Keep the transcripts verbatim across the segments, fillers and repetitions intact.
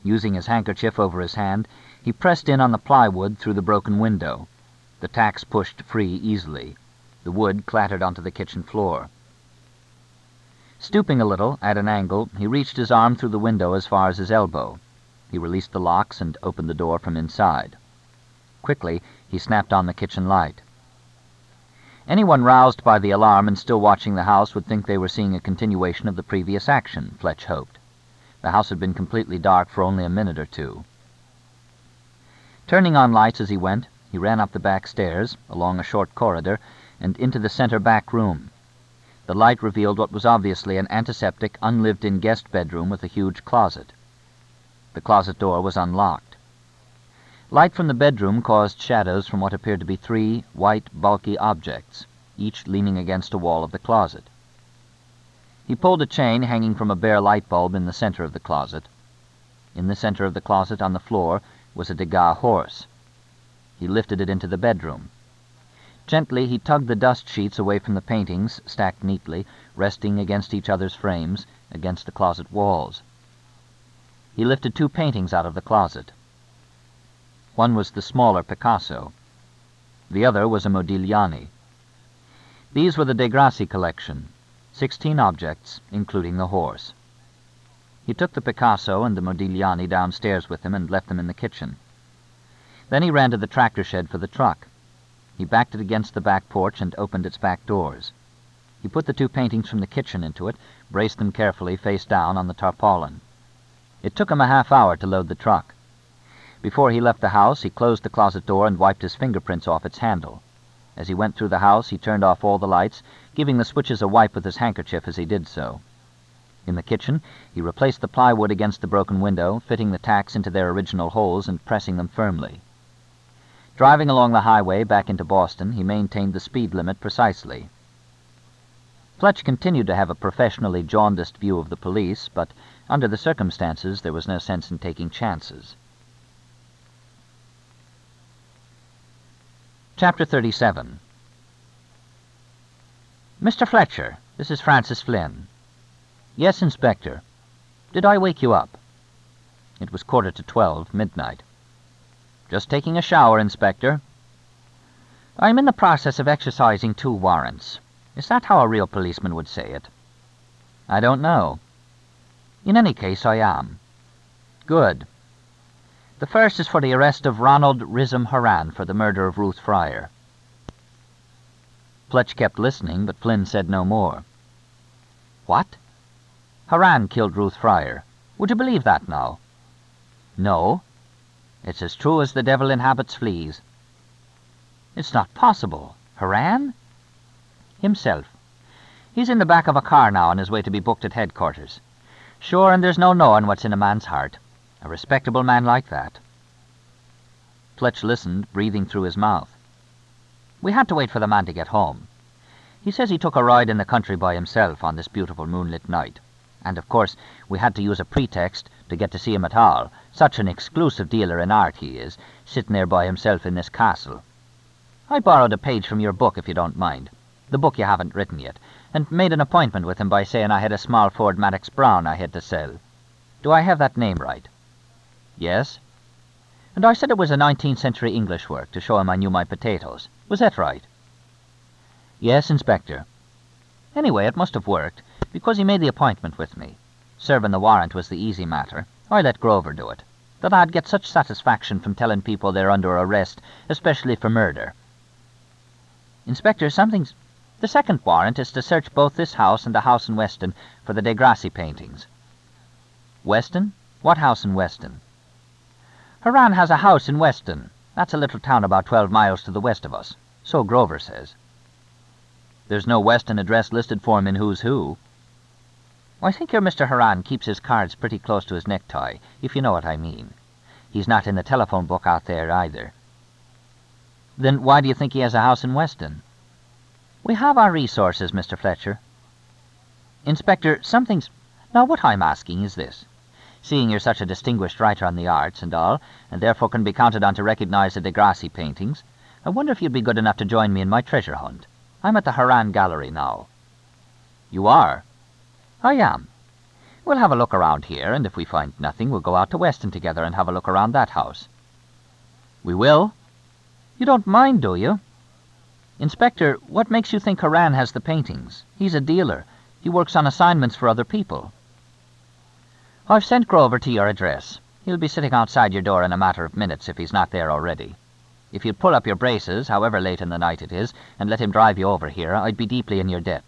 Using his handkerchief over his hand, he pressed in on the plywood through the broken window. The tacks pushed free easily. The wood clattered onto the kitchen floor. Stooping a little, at an angle, he reached his arm through the window as far as his elbow. He released the locks and opened the door from inside. Quickly, he snapped on the kitchen light. Anyone roused by the alarm and still watching the house would think they were seeing a continuation of the previous action, Fletch hoped. The house had been completely dark for only a minute or two. Turning on lights as he went, he ran up the back stairs, along a short corridor, and into the center back room. The light revealed what was obviously an antiseptic, unlived-in guest bedroom with a huge closet. The closet door was unlocked. Light from the bedroom caused shadows from what appeared to be three white, bulky objects, each leaning against a wall of the closet. He pulled a chain hanging from a bare light bulb in the center of the closet. In the center of the closet, on the floor, was a Degas horse. He lifted it into the bedroom. Gently, he tugged the dust sheets away from the paintings, stacked neatly, resting against each other's frames, against the closet walls. He lifted two paintings out of the closet. One was the smaller Picasso. The other was a Modigliani. These were the De Grassi collection, sixteen objects, including the horse. He took the Picasso and the Modigliani downstairs with him and left them in the kitchen. Then he ran to the tractor shed for the truck. He backed it against the back porch and opened its back doors. He put the two paintings from the kitchen into it, braced them carefully face down on the tarpaulin. It took him a half hour to load the truck. Before he left the house, he closed the closet door and wiped his fingerprints off its handle. As he went through the house, he turned off all the lights, giving the switches a wipe with his handkerchief as he did so. In the kitchen, he replaced the plywood against the broken window, fitting the tacks into their original holes and pressing them firmly. Driving along the highway back into Boston, he maintained the speed limit precisely. Fletch continued to have a professionally jaundiced view of the police, but under the circumstances there was no sense in taking chances. Chapter thirty-seven. Mister Fletcher, this is Francis Flynn. Yes, Inspector. Did I wake you up? It was quarter to twelve, midnight. Just taking a shower, Inspector. I'm in the process of exercising two warrants. Is that how a real policeman would say it? I don't know. In any case, I am. Good. The first is for the arrest of Ronald Rism Horan for the murder of Ruth Fryer. Fletch kept listening, but Flynn said no more. What? Horan killed Ruth Fryer. Would you believe that now? No. It's as true as the devil inhabits fleas. It's not possible. Horan? Himself. He's in the back of a car now on his way to be booked at headquarters. Sure, and there's no knowing what's in a man's heart. A respectable man like that. Fletch listened, breathing through his mouth. We had to wait for the man to get home. He says he took a ride in the country by himself on this beautiful moonlit night. And, of course, we had to use a pretext to get to see him at all. Such an exclusive dealer in art he is, sitting there by himself in this castle. I borrowed a page from your book, if you don't mind, the book you haven't written yet, and made an appointment with him by saying I had a small Ford Madox Brown I had to sell. Do I have that name right? Yes. And I said it was a nineteenth century English work to show him I knew my potatoes. Was that right? Yes, Inspector. Anyway, it must have worked, because he made the appointment with me. Serving the warrant was the easy matter. I let Grover do it. The lad gets such satisfaction from telling people they're under arrest, especially for murder. Inspector, something's... The second warrant is to search both this house and the house in Weston for the De Grassi paintings. Weston? What house in Weston? Horan has a house in Weston. That's a little town about twelve miles to the west of us. So Grover says. There's no Weston address listed for him in Who's Who. I think your Mister Horan keeps his cards pretty close to his necktie, if you know what I mean. He's not in the telephone book out there either. Then why do you think he has a house in Weston? We have our resources, Mister Fletcher. Inspector, something's... Now, what I'm asking is this. Seeing you're such a distinguished writer on the arts and all, and therefore can be counted on to recognize the De Grassi paintings, I wonder if you'd be good enough to join me in my treasure hunt. I'm at the Horan Gallery now. You are? I am. We'll have a look around here, and if we find nothing, we'll go out to Weston together and have a look around that house." "We will? You don't mind, do you?" "Inspector, what makes you think Horan has the paintings? He's a dealer. He works on assignments for other people." "I've sent Grover to your address. He'll be sitting outside your door in a matter of minutes if he's not there already. If you'd pull up your braces, however late in the night it is, and let him drive you over here, I'd be deeply in your debt."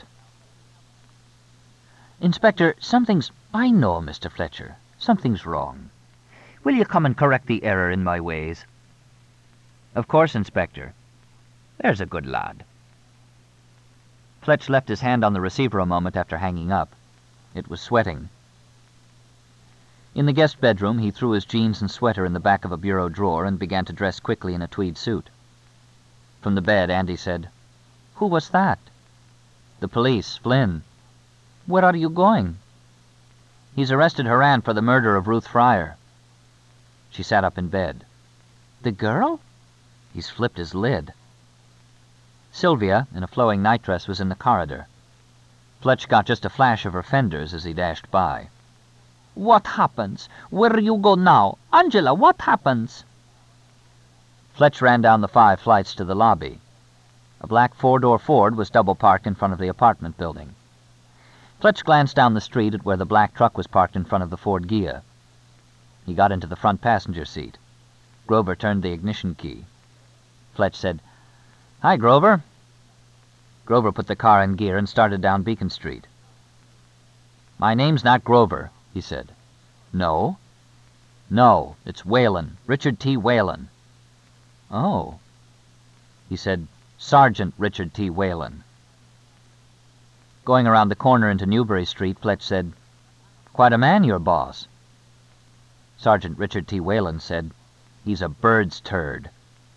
"Inspector, something's—" "I know, Mister Fletcher. Something's wrong. Will you come and correct the error in my ways?" "Of course, Inspector. There's a good lad." Fletch left his hand on the receiver a moment after hanging up. It was sweating. In the guest bedroom, he threw his jeans and sweater in the back of a bureau drawer and began to dress quickly in a tweed suit. From the bed, Andy said, "Who was that?" "The police, Flynn." "Where are you going?" "He's arrested Horan for the murder of Ruth Fryer." She sat up in bed. "The girl?" "He's flipped his lid." Sylvia, in a flowing nightdress, was in the corridor. Fletch got just a flash of her fenders as he dashed by. "What happens? Where you go now? Angela, what happens?" Fletch ran down the five flights to the lobby. A black four-door Ford was double-parked in front of the apartment building. Fletch glanced down the street at where the black truck was parked in front of the Ford Ghia. He got into the front passenger seat. Grover turned the ignition key. Fletch said, "Hi, Grover." Grover put the car in gear and started down Beacon Street. "My name's not Grover," he said. "No?" "No, it's Whalen, Richard T. Whalen." "Oh." He said, "Sergeant Richard T. Whalen." Going around the corner into Newbury Street, Fletch said, "Quite a man, your boss." Sergeant Richard T. Whalen said, "He's a bird's turd."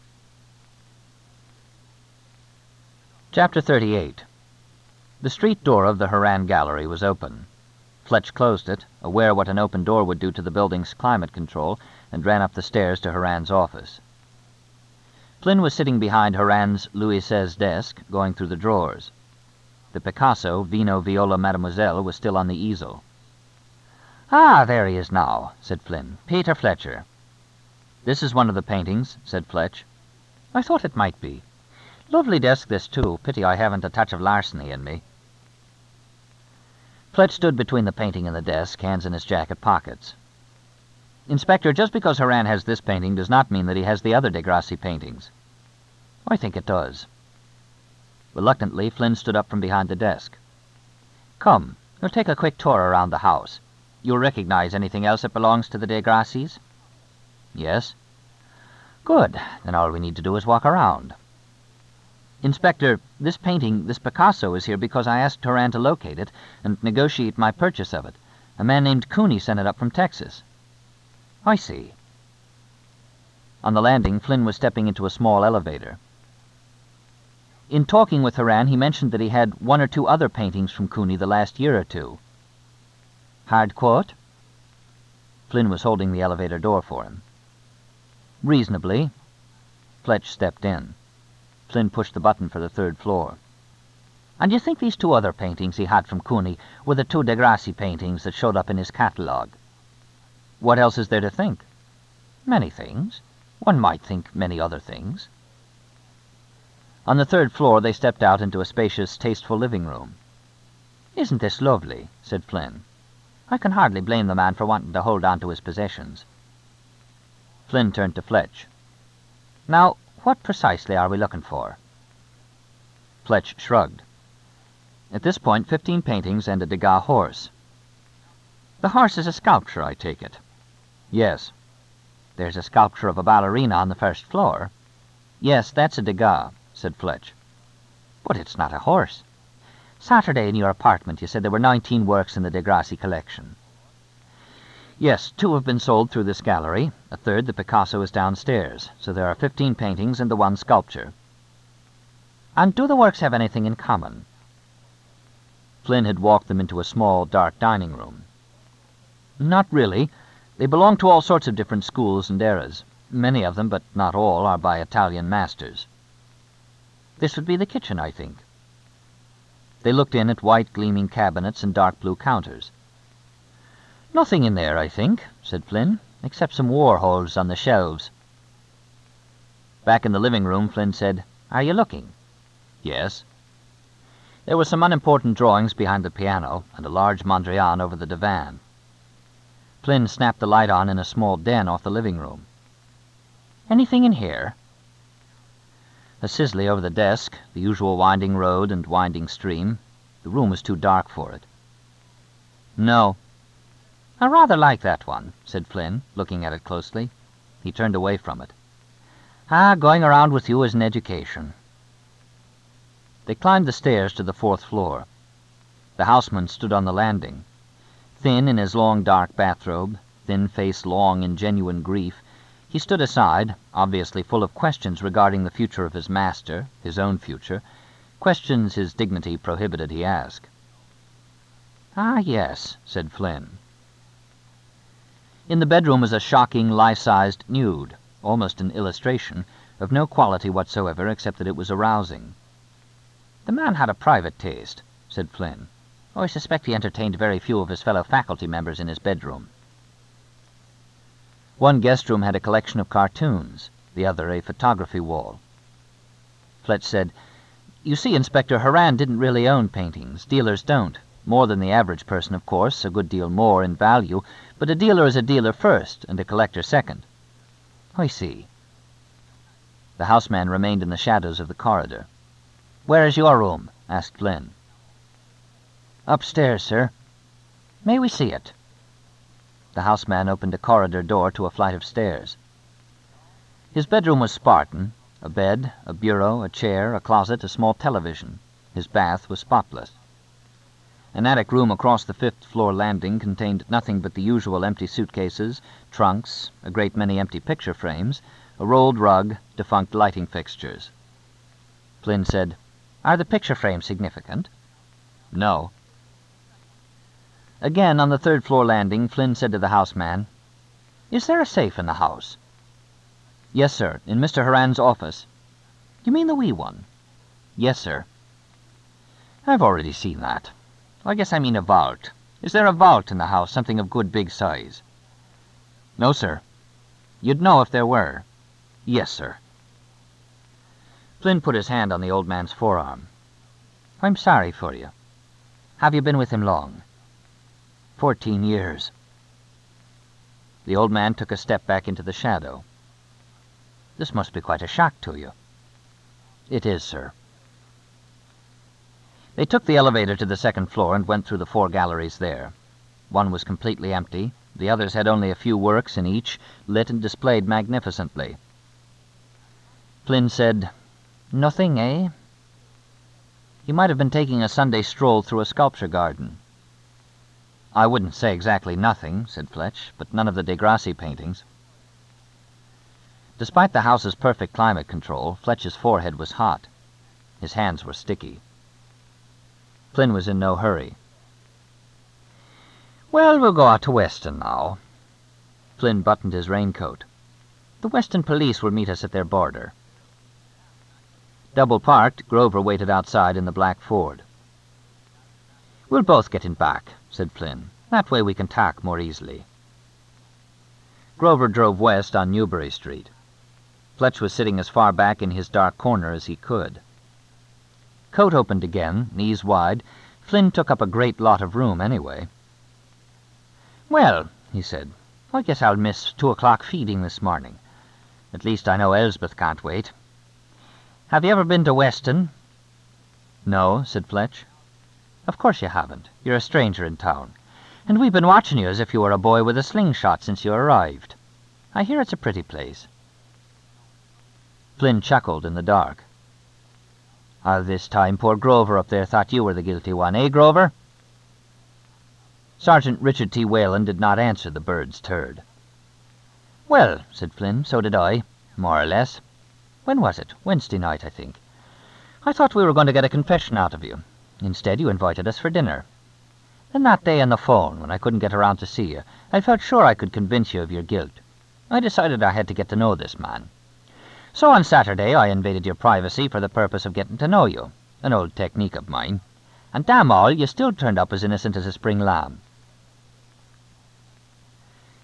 Chapter thirty-eight. The street door of the Horan Gallery was open. Fletch closed it, aware what an open door would do to the building's climate control, and ran up the stairs to Horan's office. Flynn was sitting behind Horan's Louis seize desk, going through the drawers. The Picasso, Vino Viola Mademoiselle, was still on the easel. "Ah, there he is now," said Flynn. "Peter Fletcher." "This is one of the paintings," said Fletch. "I thought it might be. Lovely desk, this, too. Pity I haven't a touch of larceny in me." Fletch stood between the painting and the desk, hands in his jacket pockets. "Inspector, just because Horan has this painting does not mean that he has the other Degrassi paintings." "I think it does." Reluctantly, Flynn stood up from behind the desk. "Come, we'll take a quick tour around the house. You'll recognize anything else that belongs to the Degrassis?" "Yes." "Good. Then all we need to do is walk around." "Inspector, this painting, this Picasso, is here because I asked Horan to locate it and negotiate my purchase of it. A man named Cooney sent it up from Texas." "I see." On the landing, Flynn was stepping into a small elevator. In talking with Horan, he mentioned that he had one or two other paintings from Cooney the last year or two. "Hard quote?" Flynn was holding the elevator door for him. "Reasonably." Fletch stepped in. Flynn pushed the button for the third floor. "And you think these two other paintings he had from Cooney were the two Degrassi paintings that showed up in his catalogue?" "What else is there to think?" "Many things. One might think many other things." On the third floor, they stepped out into a spacious, tasteful living room. "Isn't this lovely?" said Flynn. "I can hardly blame the man for wanting to hold on to his possessions." Flynn turned to Fletch. "Now, what precisely are we looking for?" Fletch shrugged. At this point, fifteen paintings and a Degas horse. "The horse is a sculpture, I take it?" "Yes." "There's a sculpture of a ballerina on the first floor?" "Yes, that's a Degas," said Fletch. "But it's not a horse. Saturday in your apartment you said there were nineteen works in the Degrassi collection." "Yes, two have been sold through this gallery. A third, the Picasso, is downstairs. So there are fifteen paintings and the one sculpture." "And do the works have anything in common?" Flynn had walked them into a small, dark dining room. "Not really. They belong to all sorts of different schools and eras. Many of them, but not all, are by Italian masters." "This would be the kitchen, I think." They looked in at white, gleaming cabinets and dark blue counters. "Nothing in there, I think," said Flynn, "except some war holes on the shelves." Back in the living room, Flynn said, "Are you looking?" "Yes." There were some unimportant drawings behind the piano and a large Mondrian over the divan. Flynn snapped the light on in a small den off the living room. "Anything in here?" A Sisley over the desk, the usual winding road and winding stream. The room was too dark for it. "No." "I rather like that one," said Flynn, looking at it closely. He turned away from it. "Ah, going around with you is an education." They climbed the stairs to the fourth floor. The houseman stood on the landing. Thin in his long dark bathrobe, thin face long in genuine grief, he stood aside, obviously full of questions regarding the future of his master, his own future, questions his dignity prohibited he ask. "Ah, yes," said Flynn. In the bedroom was a shocking, life-sized nude, almost an illustration, of no quality whatsoever except that it was arousing. "The man had a private taste," said Flynn. "Oh, I suspect he entertained very few of his fellow faculty members in his bedroom." One guest room had a collection of cartoons, the other a photography wall. Fletch said, "You see, Inspector, Horan didn't really own paintings. Dealers don't. More than the average person, of course, a good deal more in value, but a dealer is a dealer first, and a collector second." "I see." The houseman remained in the shadows of the corridor. "Where is your room?" asked Flynn. "Upstairs, sir." "May we see it?" The houseman opened a corridor door to a flight of stairs. His bedroom was Spartan, a bed, a bureau, a chair, a closet, a small television. His bath was spotless. An attic room across the fifth-floor landing contained nothing but the usual empty suitcases, trunks, a great many empty picture frames, a rolled rug, defunct lighting fixtures. Flynn said, "Are the picture frames significant?" "No." Again, on the third-floor landing, Flynn said to the houseman, "Is there a safe in the house?" "Yes, sir, in Mister Horan's office." "You mean the wee one?" "Yes, sir." "I've already seen that. I guess I mean a vault. Is there a vault in the house, something of good big size?" "No, sir." "You'd know if there were?" "Yes, sir." Flynn put his hand on the old man's forearm. "I'm sorry for you. Have you been with him long?" Fourteen years." The old man took a step back into the shadow. "This must be quite a shock to you." "It is, sir." They took the elevator to the second floor and went through the four galleries there. One was completely empty. The others had only a few works in each, lit and displayed magnificently. Flynn said, "Nothing, eh?" "You might have been taking a Sunday stroll through a sculpture garden." "I wouldn't say exactly nothing," said Fletch, "but none of the Degrassi paintings." Despite the house's perfect climate control, Fletch's forehead was hot. His hands were sticky. Flynn was in no hurry. "Well, we'll go out to Weston now." Flynn buttoned his raincoat. "The Weston police will meet us at their border." Double parked, Grover waited outside in the black Ford. "We'll both get in back," said Flynn. "That way we can talk more easily." Grover drove west on Newbury Street. Fletch was sitting as far back in his dark corner as he could. Coat opened again, knees wide. Flynn took up a great lot of room anyway. "Well," he said, "I guess I'll miss two o'clock feeding this morning. At least I know Elsbeth can't wait. Have you ever been to Weston?" "No," said Fletch. "Of course you haven't. You're a stranger in town. And we've been watching you as if you were a boy with a slingshot since you arrived. I hear it's a pretty place." Flynn chuckled in the dark. "All this time poor Grover up there thought you were the guilty one, eh, Grover?" Sergeant Richard T. Whalen did not answer the bird's turd. "Well," said Flynn, "so did I, more or less. When was it? Wednesday night, I think. I thought we were going to get a confession out of you. Instead, you invited us for dinner. Then that day on the phone, when I couldn't get around to see you, I felt sure I could convince you of your guilt. I decided I had to get to know this man. So on Saturday, I invaded your privacy for the purpose of getting to know you, an old technique of mine. And damn all, you still turned up as innocent as a spring lamb."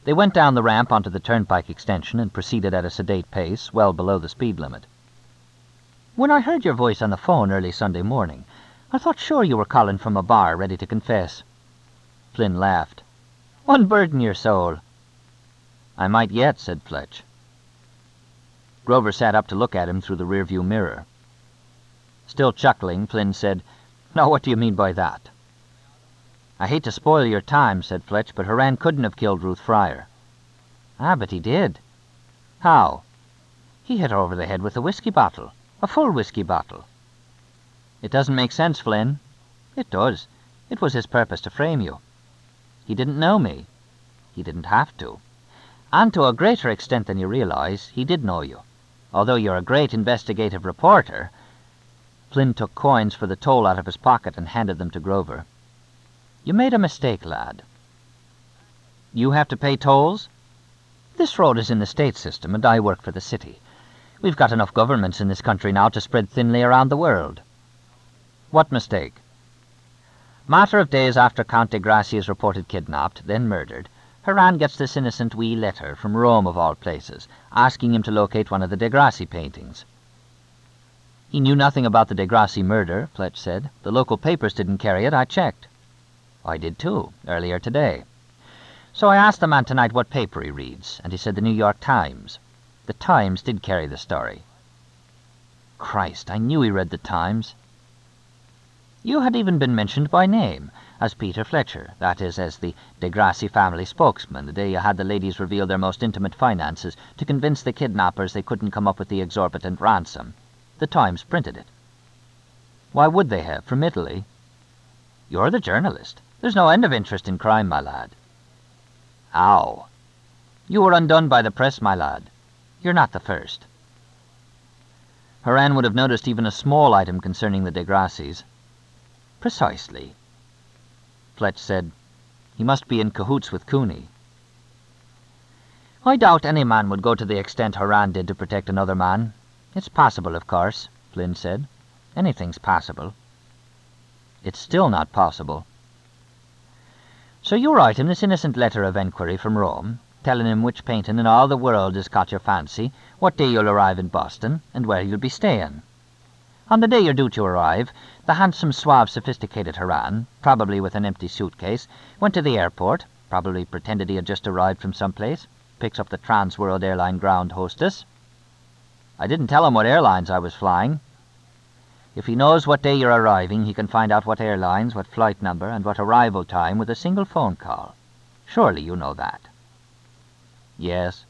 They went down the ramp onto the turnpike extension and proceeded at a sedate pace, well below the speed limit. "When I heard your voice on the phone early Sunday morning, I thought sure you were calling from a bar ready to confess." Flynn laughed. "Unburden your soul." "I might yet," said Fletch. Grover sat up to look at him through the rearview mirror. Still chuckling, Flynn said, "Now what do you mean by that?" "I hate to spoil your time," said Fletch, "but Horan couldn't have killed Ruth Fryer." "Ah, but he did." "How?" "He hit her over the head with a whiskey bottle. A full whiskey bottle." "It doesn't make sense, Flynn." "It does. It was his purpose to frame you." "He didn't know me." "He didn't have to. And to a greater extent than you realize, he did know you. Although you're a great investigative reporter." Flynn took coins for the toll out of his pocket and handed them to Grover. "You made a mistake, lad." "You have to pay tolls?" "This road is in the state system, and I work for the city. We've got enough governments in this country now to spread thinly around the world." "What mistake?" "Matter of days after Count de Grassi is reported kidnapped, then murdered, Horan gets this innocent wee letter from Rome of all places, asking him to locate one of the de Grassi paintings." "He knew nothing about the de Grassi murder," Fletch said. "The local papers didn't carry it. I checked." "I did too, earlier today. So I asked the man tonight what paper he reads, and he said the New York Times. The Times did carry the story." "Christ, I knew he read the Times." "You had even been mentioned by name, as Peter Fletcher, that is, as the de Grassi family spokesman, the day you had the ladies reveal their most intimate finances to convince the kidnappers they couldn't come up with the exorbitant ransom. The Times printed it." "Why would they have? From Italy?" "You're the journalist. There's no end of interest in crime, my lad." "Ow." "You were undone by the press, my lad. You're not the first." Horan would have noticed even a small item concerning the de Grassis. "Precisely." Fletch said, "He must be in cahoots with Cooney." "I doubt any man would go to the extent Horan did to protect another man. It's possible, of course," Flynn said. "Anything's possible." "It's still not possible." "So you write him this innocent letter of enquiry from Rome, telling him which painting in all the world has caught your fancy, what day you'll arrive in Boston, and where you'll be staying. On the day you're due to arrive, the handsome, suave, sophisticated Horan, probably with an empty suitcase, went to the airport, probably pretended he had just arrived from someplace, picks up the Transworld Airline ground hostess. I didn't tell him what airlines I was flying. If he knows what day you're arriving, he can find out what airlines, what flight number, and what arrival time with a single phone call. Surely you know that." "Yes."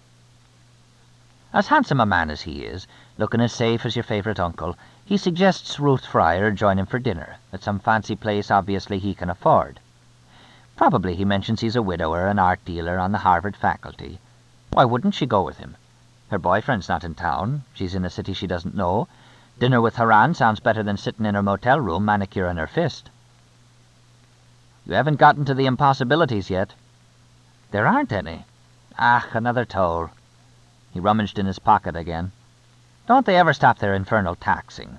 "As handsome a man as he is, looking as safe as your favourite uncle, he suggests Ruth Fryer join him for dinner at some fancy place obviously he can afford. Probably he mentions he's a widower, an art dealer on the Harvard faculty. Why wouldn't she go with him? Her boyfriend's not in town. She's in a city she doesn't know. Dinner with Horan sounds better than sitting in her motel room manicuring her fist." "You haven't gotten to the impossibilities yet." "There aren't any." "Ah, another toll." He rummaged in his pocket again. "Don't they ever stop their infernal taxing?"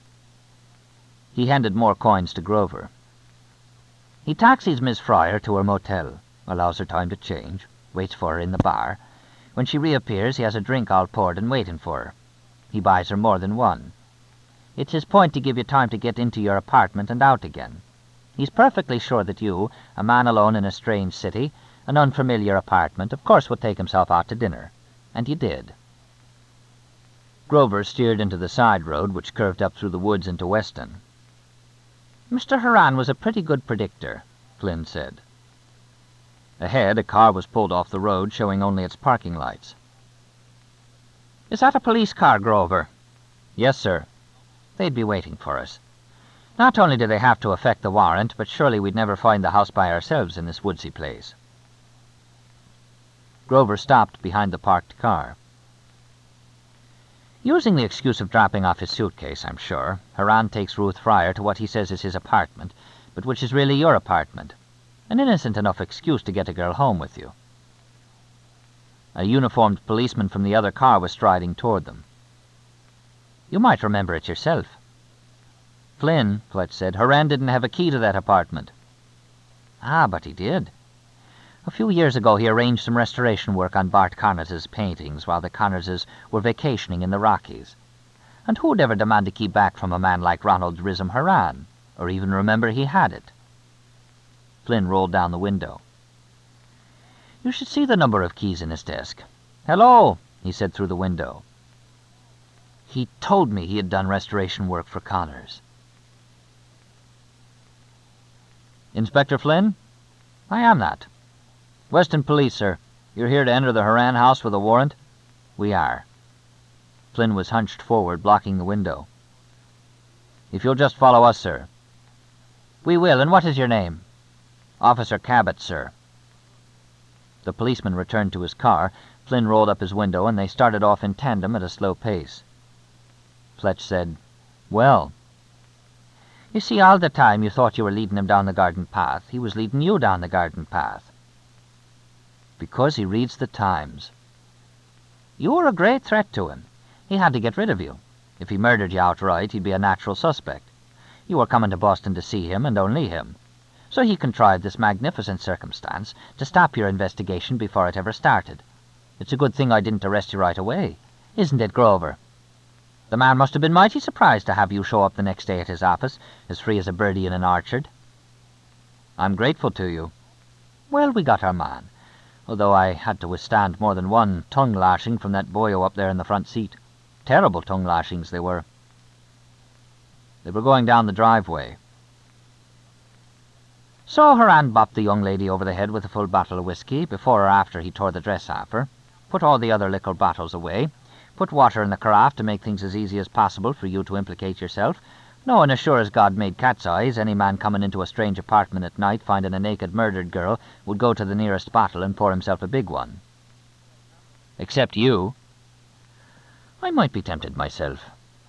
He handed more coins to Grover. "He taxis Miss Fryer to her motel, allows her time to change, waits for her in the bar. When she reappears, he has a drink all poured and waiting for her. He buys her more than one. It's his point to give you time to get into your apartment and out again. He's perfectly sure that you, a man alone in a strange city, an unfamiliar apartment, of course would take himself out to dinner. And you did." Grover steered into the side road, which curved up through the woods into Weston. "Mister Horan was a pretty good predictor," Flynn said. Ahead, a car was pulled off the road, showing only its parking lights. "Is that a police car, Grover?" "Yes, sir." "They'd be waiting for us. Not only do they have to effect the warrant, but surely we'd never find the house by ourselves in this woodsy place." Grover stopped behind the parked car. "Using the excuse of dropping off his suitcase, I'm sure, Horan takes Ruth Fryer to what he says is his apartment, but which is really your apartment. An innocent enough excuse to get a girl home with you." A uniformed policeman from the other car was striding toward them. "You might remember it yourself." "Flynn," Fletch said, "Horan didn't have a key to that apartment." "Ah, but he did. A few years ago he arranged some restoration work on Bart Conner's paintings while the Connerses were vacationing in the Rockies. And who'd ever demand a key back from a man like Ronald Rissam Haran, or even remember he had it? Flynn rolled down the window. You should see the number of keys in his desk. Hello, he said through the window. He told me he had done restoration work for Connors. Inspector Flynn? I am that. Weston Police, sir. You're here to enter the Haran house with a warrant? We are. Flynn was hunched forward, blocking the window. If you'll just follow us, sir. We will, and what is your name? Officer Cabot, sir. The policeman returned to his car. Flynn rolled up his window, and they started off in tandem at a slow pace. Fletch said, Well, you see, all the time you thought you were leading him down the garden path, he was leading you down the garden path. Because he reads the Times. You were a great threat to him. He had to get rid of you. If he murdered you outright, he'd be a natural suspect. You were coming to Boston to see him, and only him. So he contrived this magnificent circumstance to stop your investigation before it ever started. It's a good thing I didn't arrest you right away. Isn't it, Grover? The man must have been mighty surprised to have you show up the next day at his office, as free as a birdie in an orchard. I'm grateful to you. Well, we got our man, although I had to withstand more than one tongue-lashing from that boyo up there in the front seat. Terrible tongue-lashings they were. They were going down the driveway. So Haran bopped the young lady over the head with a full bottle of whiskey before or after he tore the dress off her, put all the other liquor bottles away, put water in the carafe to make things as easy as possible for you to implicate yourself, knowing as sure as God made cat's eyes, any man coming into a strange apartment at night finding a naked murdered girl would go to the nearest bottle and pour himself a big one. Except you. I might be tempted myself.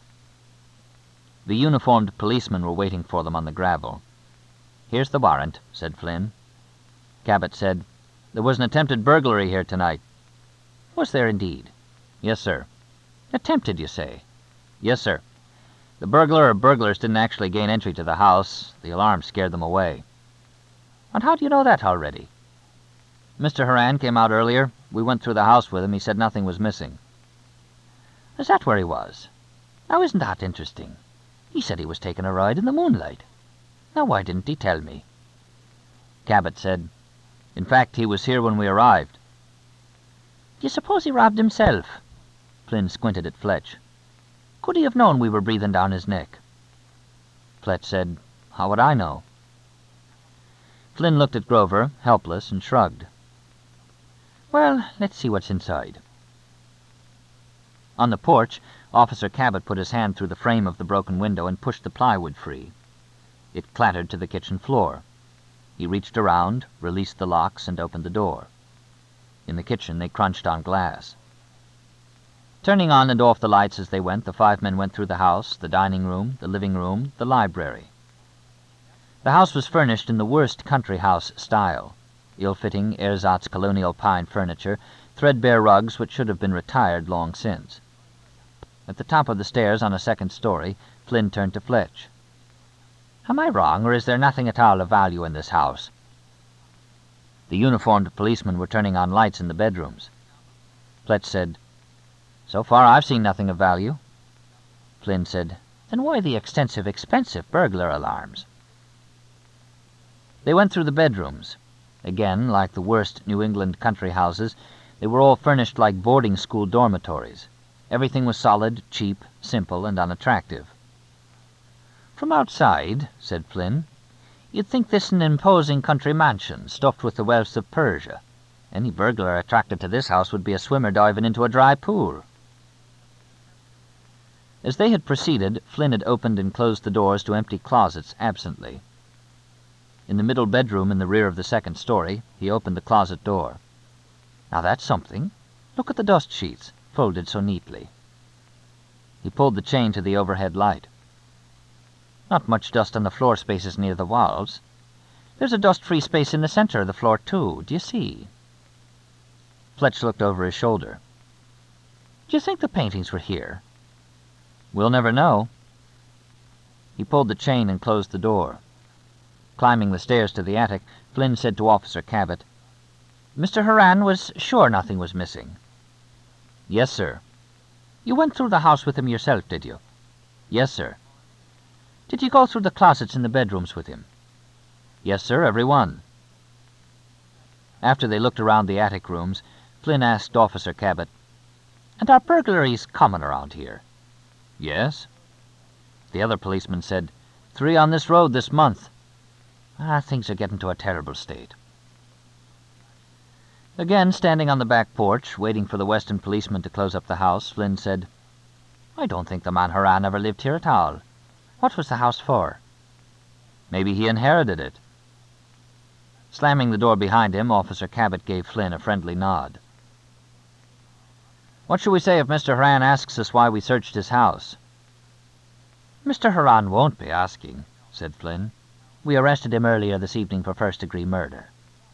The uniformed policemen were waiting for them on the gravel. Here's the warrant, said Flynn. Cabot said, There was an attempted burglary here tonight. Was there indeed? Yes, sir. Attempted, you say? Yes, sir. The burglar or burglars didn't actually gain entry to the house. The alarm scared them away. And how do you know that already? Mister Haran came out earlier. We went through the house with him. He said nothing was missing. Is that where he was? Now, isn't that interesting? He said he was taking a ride in the moonlight. Now, why didn't he tell me? Cabot said, In fact, he was here when we arrived. Do you suppose he robbed himself? Flynn squinted at Fletch. Could he have known we were breathing down his neck? Fletch said, How would I know? Flynn looked at Grover, helpless, and shrugged. Well, let's see what's inside. On the porch, Officer Cabot put his hand through the frame of the broken window and pushed the plywood free. It clattered to the kitchen floor. He reached around, released the locks, and opened the door. In the kitchen, they crunched on glass. Turning on and off the lights as they went, the five men went through the house, the dining room, the living room, the library. The house was furnished in the worst country house style. Ill-fitting ersatz colonial pine furniture, threadbare rugs which should have been retired long since. At the top of the stairs on a second story, Flynn turned to Fletch. Am I wrong, or is there nothing at all of value in this house? The uniformed policemen were turning on lights in the bedrooms. Fletch said, So far I've seen nothing of value. Flynn said, Then why the extensive, expensive burglar alarms? They went through the bedrooms. Again, like the worst New England country houses, they were all furnished like boarding school dormitories. Everything was solid, cheap, simple, and unattractive. From outside, said Flynn, you'd think this an imposing country mansion, stuffed with the wealth of Persia. Any burglar attracted to this house would be a swimmer diving into a dry pool. As they had proceeded, Flynn had opened and closed the doors to empty closets absently. In the middle bedroom in the rear of the second story, he opened the closet door. Now that's something. Look at the dust sheets, folded so neatly. He pulled the chain to the overhead light. Not much dust on the floor spaces near the walls. There's a dust-free space in the center of the floor, too. Do you see? Fletch looked over his shoulder. Do you think the paintings were here? We'll never know. He pulled the chain and closed the door. Climbing the stairs to the attic, Flynn said to Officer Cabot, Mister Horan was sure nothing was missing. Yes, sir. You went through the house with him yourself, did you? Yes, sir. Did you go through the closets in the bedrooms with him? Yes, sir, every one. After they looked around the attic rooms, Flynn asked Officer Cabot, "And are burglaries common around here?" "Yes." The other policeman said, "Three on this road this month." Ah, things are getting to a terrible state. Again, standing on the back porch, waiting for the Weston policeman to close up the house, Flynn said, "I don't think the man Horan ever lived here at all. What was the house for?" "Maybe he inherited it." Slamming the door behind him, Officer Cabot gave Flynn a friendly nod. "What shall we say if Mister Horan asks us why we searched his house?" "Mister Horan won't be asking," said Flynn. "We arrested him earlier this evening for first-degree murder."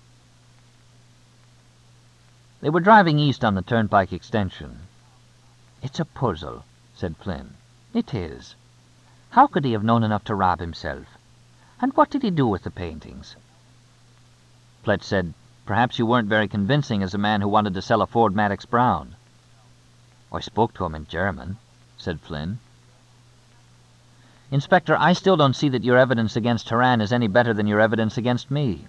They were driving east on the turnpike extension. "It's a puzzle," said Flynn. "It is. How could he have known enough to rob himself? And what did he do with the paintings?" Pletch said, "Perhaps you weren't very convincing as a man who wanted to sell a Ford Madox Brown." "I spoke to him in German," said Flynn. "Inspector, I still don't see that your evidence against Horan is any better than your evidence against me."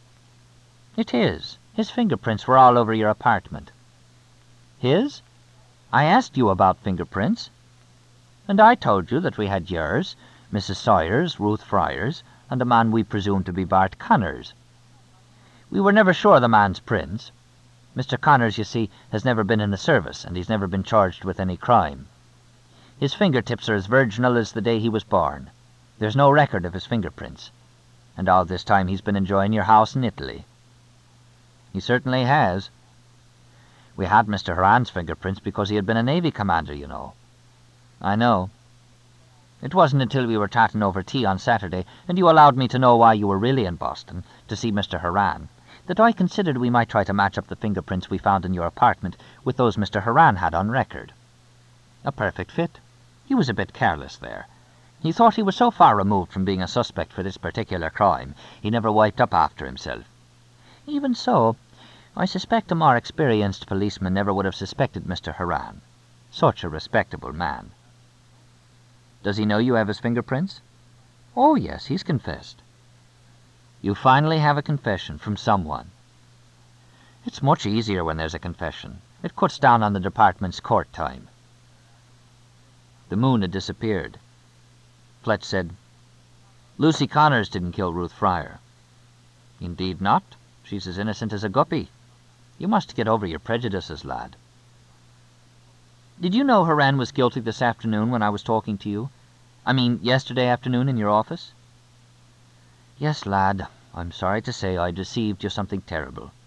"It is. His fingerprints were all over your apartment." "His? I asked you about fingerprints. And I told you that we had yours, Missus Sawyer's, Ruth Fryer's, and a man we presumed to be Bart Connor's. We were never sure of the man's prints. Mister Connors, you see, has never been in the service, and he's never been charged with any crime. His fingertips are as virginal as the day he was born. There's no record of his fingerprints. And all this time he's been enjoying your house in Italy." "He certainly has." "We had Mister Horan's fingerprints because he had been a Navy commander, you know." "I know. It wasn't until we were chatting over tea on Saturday, and you allowed me to know why you were really in Boston, to see Mister Horan, that I considered we might try to match up the fingerprints we found in your apartment with those Mister Horan had on record. A perfect fit. He was a bit careless there. He thought he was so far removed from being a suspect for this particular crime, he never wiped up after himself. Even so, I suspect a more experienced policeman never would have suspected Mister Horan. Such a respectable man." "Does he know you have his fingerprints?" "Oh, yes, he's confessed." "You finally have a confession from someone." "It's much easier when there's a confession. It cuts down on the department's court time." The moon had disappeared. Pletch said, "Lucy Connors didn't kill Ruth Fryer." "Indeed not. She's as innocent as a guppy. You must get over your prejudices, lad." "Did you know Horan was guilty this afternoon when I was talking to you? I mean, yesterday afternoon in your office?" "Yes, lad. I'm sorry to say I deceived you something terrible.